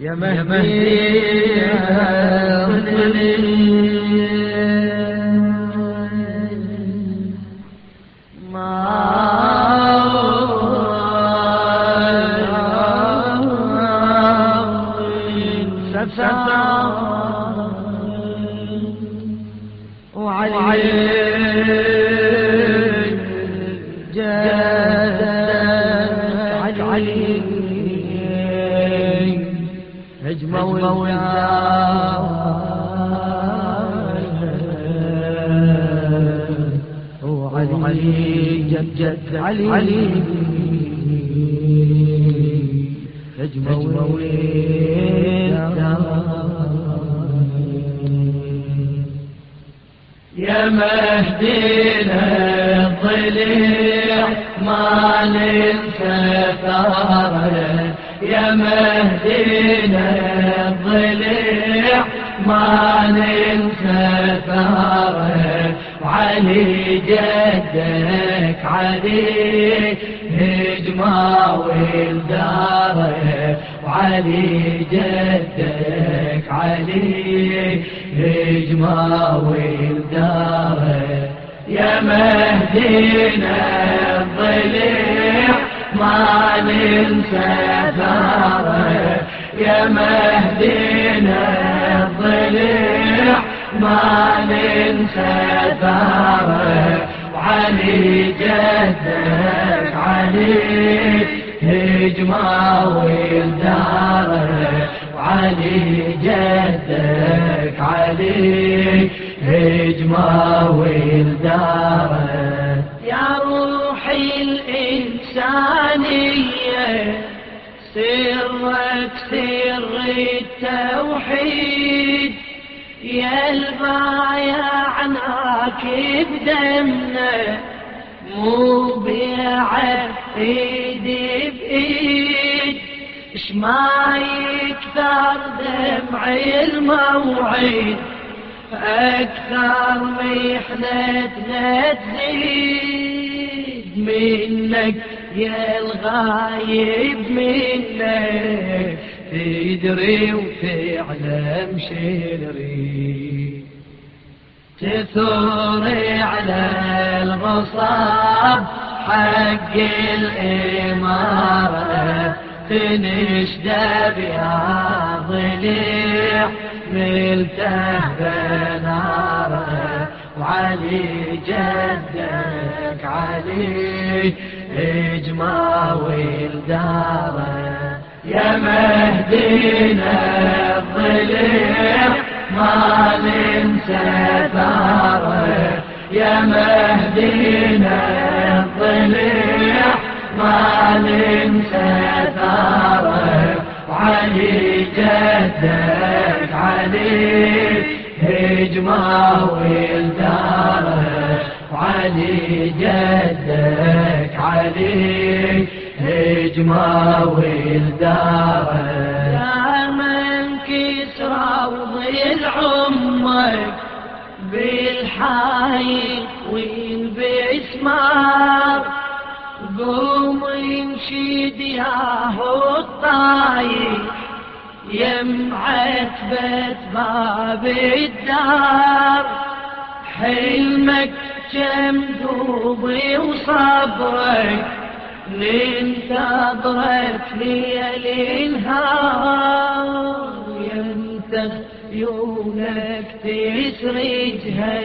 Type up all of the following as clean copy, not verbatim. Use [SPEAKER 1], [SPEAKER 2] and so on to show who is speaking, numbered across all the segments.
[SPEAKER 1] يا مهدي علي جد علي هجمة يا مهدينا الضليع ما ننسى ثاره، يا مهدينا الضليع ما ننسى ثاره، وعلي جدك علي هجمة ولداره، وعلي جدك علي هجمة ولداره، يا مهدينا الضليع ما ننسى ثاره، يا مهدينا الضليع ما ننسى ثاره، وعلي جدك علي هجمة ولداره، وعلي جدك علي هجمة ولداره، يا روحي الإنسانية سرك سر التوحيد، يا البايعناك بدمنا مو بيعة ايد بايد، اش ما يكثر دمع الموعد اكثر محنتنا تزيد، منك يا الغايب منك تدري وتعلم شري، تثور على المصاب حق الإمارة، تنشدب يا ضليع ملته بناره، وعلي جدك علي هجمة ولداره، يا مهدينا الضليع ما ننسى ثاره، يا مهدينا الضليع ما ننسى ثاره، وعلي جدك علي هجمة ولداره، وعلي جدك علي هجمة ولداره، يا من كسرى وضيل عمرك بالحايل والبسمار، قوم انشد ياهو الطاير يمعتبة باب الدار، حلمك جمدوبي وصبرك ننتظرك ليل نهار، يمتى عيونك تسرجها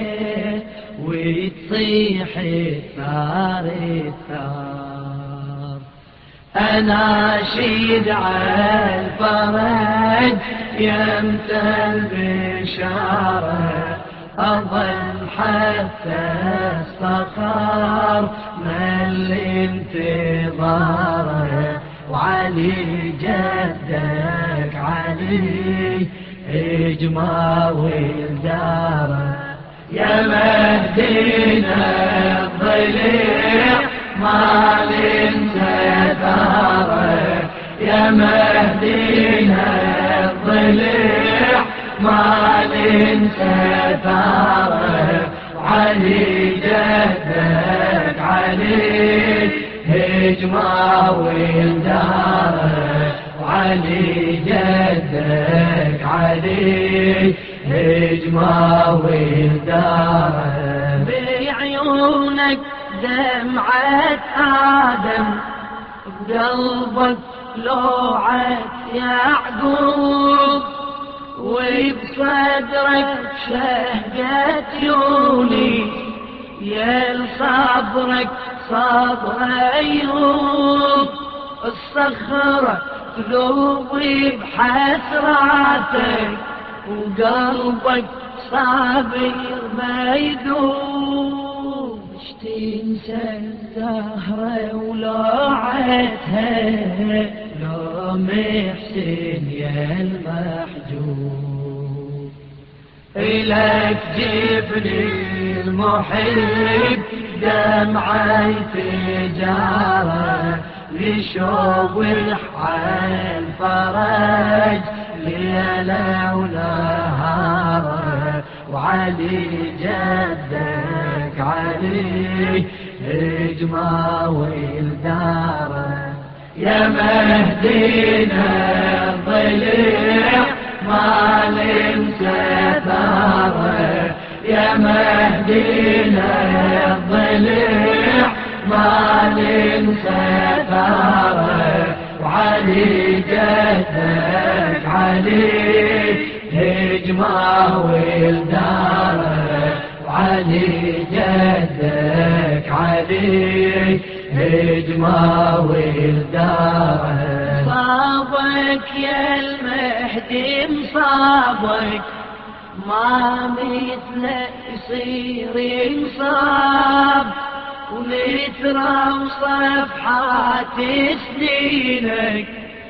[SPEAKER 1] وتصيح الثار الثار، أناشيد على الفرج يمتى البشارة، أظل حتى استقر من الانتظار، وعلي جدك علي هجمة ولداره، يا مهدينا الضليع ما ننسى ثاره، يا مهدينا الضليع ما ننسى ثاره، وعلي جدك علي هجمة ولداره، وعلي جدك علي هجمة ولداره بعيونك دمعة آدم بقلبك لوعة يعقوب وبصدرك شهقة يوني يا لصبرك صبر أيوب الصخرة قلوبي بحسراتك وقلبك صابر ما يذوب تنسى الزهرة ولوعتها لو محسن يا المحجوب إلك جبريل محب دمعي تجاره لشوق الحال فرج ليلة ونهاره وعلي جدك علي هجمة ولداره يا مهدينا الضليع ما ننسى ثاره يا مهدينا الضليع ما ننسى ثاره وعلي جدك علي هجمة ولداره وعلي جدك علي هجمة ولداره صابك يا المهدي مصابك ما مثله يصير ينصاب ونترى صفحات سنينك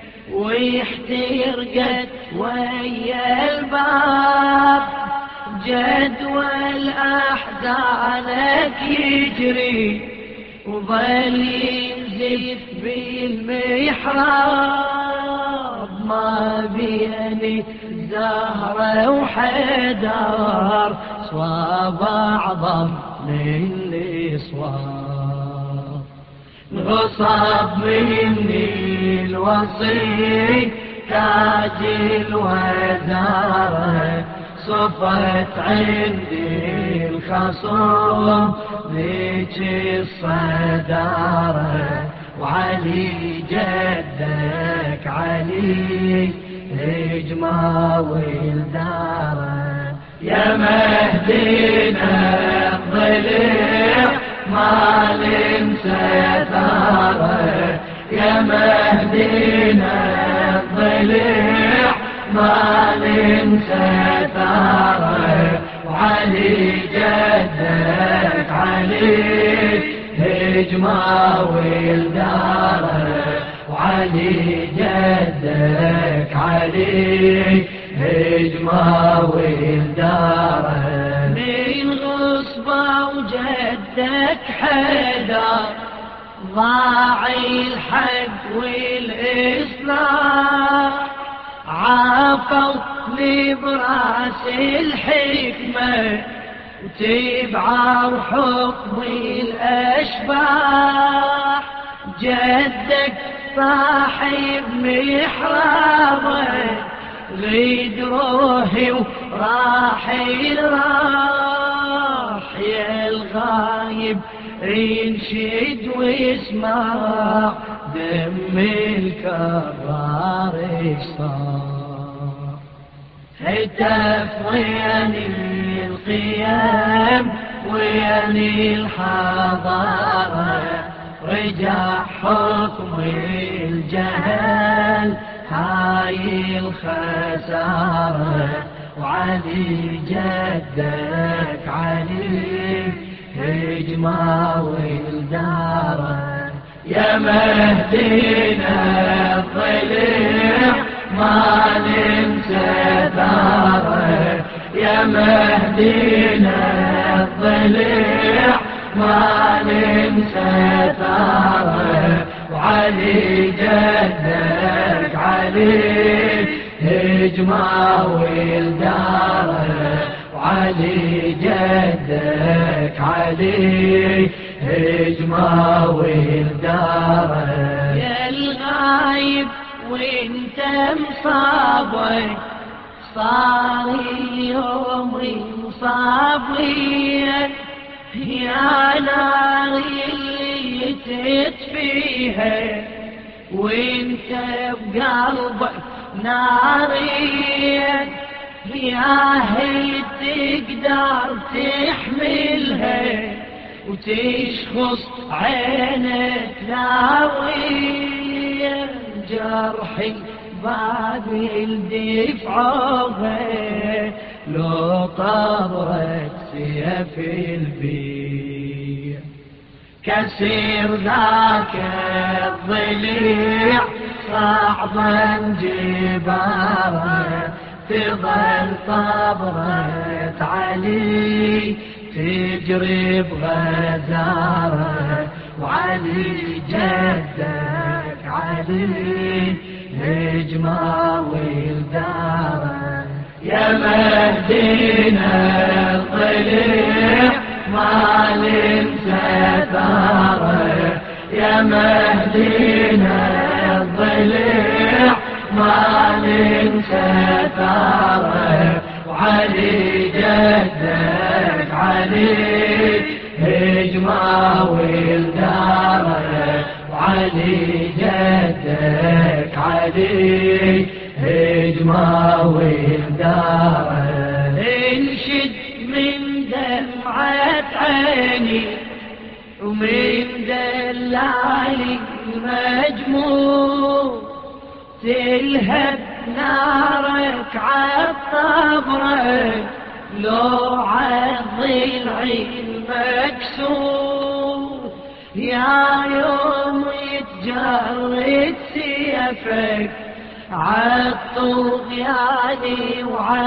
[SPEAKER 1] ويحترقت ويا الباب جدول أحزانك يجري وظل ينزف بالمحراب ما بيني زهرة وحدار صواب أعظم من الإصواب غصب مني الوصي تاج الوزارة صفت عندي الخصوم ذيك الصدارة وعلي جدك علي هجمة ولداره يا مهدينا الضليع ما ننسى ثاره يا مهدينا الضليع ما ننسى ثاره وعلي جدك علي هجمة ولداره وعلي جدك علي هجمة ولداره من غصبة وجدك حيدر ضاعي الحق والإصلاح عافوا لي براس الحكمة وتبعوا حكم الأشباح جدك صاحب محرابه غيد روحي وراح الراح يا الغايب ينشد ويسمع دم الكرار صار هتف وياني القيام وياني الحضارة رجع حكم الجهل هاي الخسارة وعلي جدك علي هجمة ولداره يا مهدينا الضليع ما ننسى ثاره يا مهدينا الضليع ما ننسى ثاره وعلي جدك علي هجمة ولداره وعلي جدك علي هجمة ولداره يا الغايب وانت مصابك، صار اليوم مصابيا يا نار اللي تطفيها، وانت بقلبك ناريا يا هي تقدر تحملها، وتشخص عينك ناوية جرحي بابل دفعها، لو طبرت سيف البيع كسر ذاك الضليع صعبا جبارا، تظل طبرة علي تجري بغزارة، وعلي جدك علي نجمة والدارة، يا مهدينا الضليع ما ننسى ثاره، يا مهدينا الضليع ما ننسى ثاره، وعلي جدك علي هجمة والدارة، وعلي جدك علي هجمة والدارة، انشد من دمعة عيني ومن دلالي المجموع، تلهب نارك عالطبرة لو عالضلع المكسور، يا يوم يتجرد سيفك عالطغيان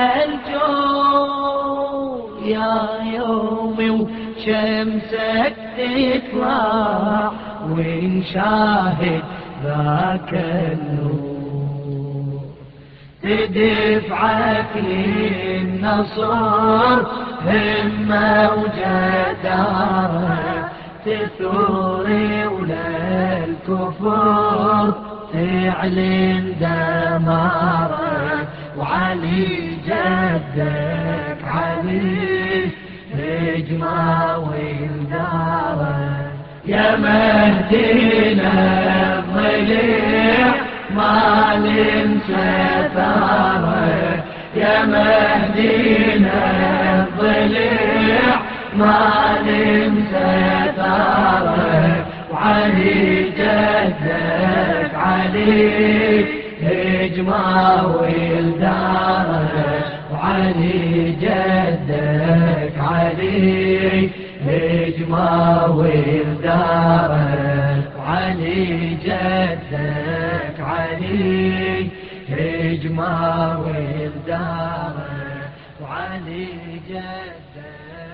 [SPEAKER 1] وعالجور، يا يومي وشمسك تطلع ونشاهد ذاك النور، تدفعك للنصر همة وجدارة، تثوري وللكفر تعلن دمارة، وعلي جدك علي نجمة والدارة، يا مهدينا الضليع ما ننسى ثاره، يا مهدينا الضليع ما ننسى ثاره، وعلي جدك علي هجمة والدارة، وعلي جدك علي هجمة والدارة، وعلي جدك علي هجمة والدارة، وعلي جدك